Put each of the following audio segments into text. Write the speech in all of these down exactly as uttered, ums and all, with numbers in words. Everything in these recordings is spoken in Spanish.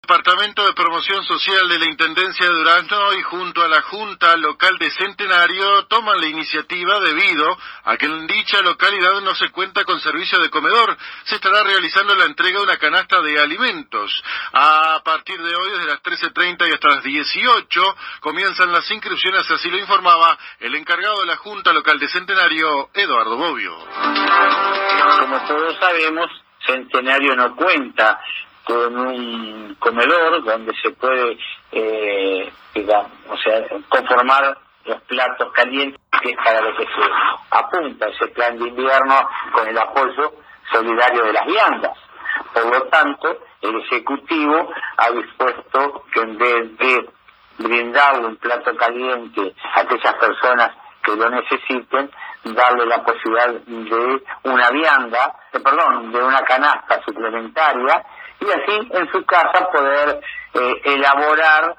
Departamento de Promoción Social de la Intendencia de Durazno y junto a la Junta Local de Centenario toman la iniciativa debido a que en dicha localidad no se cuenta con servicio de comedor. Se estará realizando la entrega de una canasta de alimentos. A partir de hoy, desde las trece treinta y hasta las dieciocho, comienzan las inscripciones, así lo informaba el encargado de la Junta Local de Centenario, Eduardo Bobbio. Como todos sabemos, Centenario no cuenta con un comedor donde se puede, eh, digamos, o sea, conformar los platos calientes, que es para lo que se apunta ese plan de invierno con el apoyo solidario de las viandas. Por lo tanto, el Ejecutivo ha dispuesto que en vez de brindarle un plato caliente a aquellas personas que lo necesiten, darle la posibilidad de una vianda, eh, perdón, de una canasta suplementaria, y así en su casa poder eh, elaborar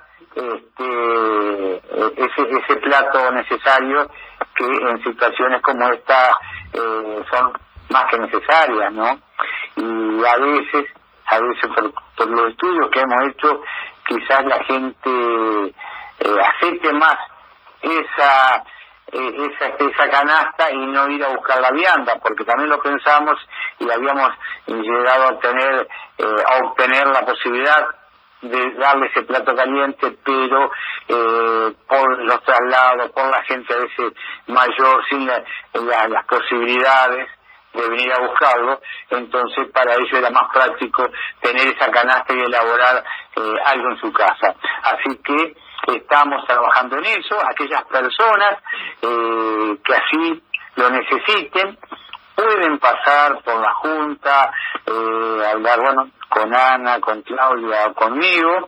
este, ese, ese plato necesario que en situaciones como esta eh, son más que necesarias, ¿no? Y a veces, a veces por, por los estudios que hemos hecho, quizás la gente eh, acepte más esa Esa, esa canasta y no ir a buscar la vianda, porque también lo pensamos y habíamos llegado a tener eh, a obtener la posibilidad de darle ese plato caliente, pero eh, por los traslados, por la gente a veces mayor, sin la, la, las posibilidades de venir a buscarlo, entonces para ellos era más práctico tener esa canasta y elaborar eh, algo en su casa. Así que estamos trabajando en eso. Aquellas personas eh, que así lo necesiten pueden pasar por la Junta, eh, hablar, bueno, con Ana, con Claudia o conmigo.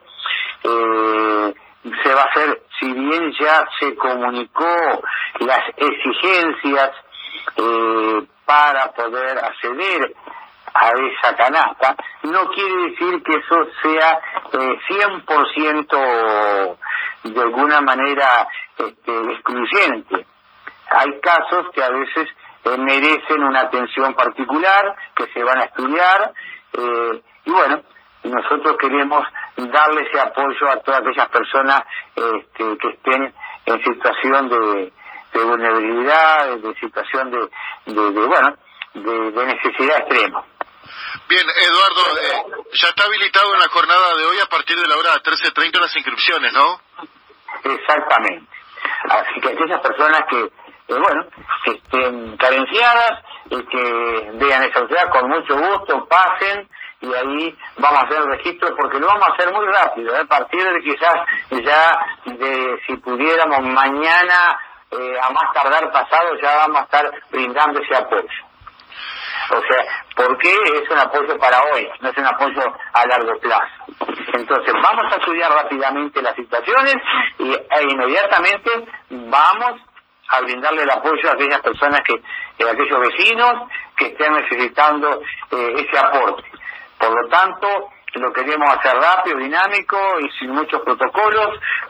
Eh, se va a hacer, si bien ya se comunicó las exigencias eh, para poder acceder a esa canasta, no quiere decir que eso sea eh, cien por ciento de alguna manera este, excluyente. Hay casos que a veces eh, merecen una atención particular, que se van a estudiar, eh, y bueno, nosotros queremos darle ese apoyo a todas aquellas personas este, que estén en situación de, de vulnerabilidad, de situación de, de, de bueno, de, de necesidad extrema. Bien, Eduardo, eh, ya está habilitado en la jornada de hoy a partir de la hora trece treinta las inscripciones, ¿no? Exactamente. Así que aquellas personas que, eh, bueno, que estén carenciadas y que vean esa sociedad, con mucho gusto pasen y ahí vamos a hacer el registro, porque lo vamos a hacer muy rápido, ¿eh? A partir de quizás ya, de si pudiéramos mañana, eh, a más tardar pasado, ya vamos a estar brindando ese apoyo. O sea, porque es un apoyo para hoy, no es un apoyo a largo plazo. Entonces vamos a estudiar rápidamente las situaciones y e inmediatamente vamos a brindarle el apoyo a aquellas personas que, a aquellos vecinos que estén necesitando eh, ese aporte. Por lo tanto, lo queremos hacer rápido, dinámico y sin muchos protocolos,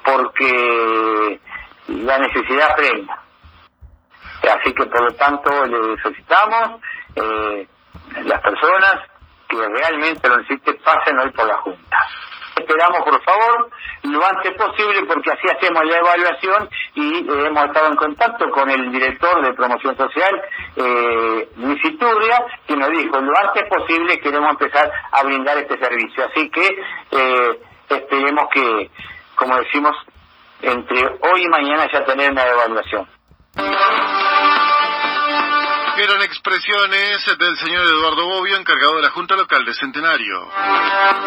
porque la necesidad premia. Así que por lo tanto le solicitamos eh, las personas que realmente lo necesiten pasen hoy por la Junta. Esperamos por favor lo antes posible, porque así hacemos la evaluación y eh, hemos estado en contacto con el director de Promoción Social, eh, Luis Iturria, que nos dijo lo antes posible queremos empezar a brindar este servicio. Así que eh, esperemos que, como decimos, entre hoy y mañana ya tener una evaluación. Eran expresiones del señor Eduardo Bobbio, encargado de la Junta Local de Centenario.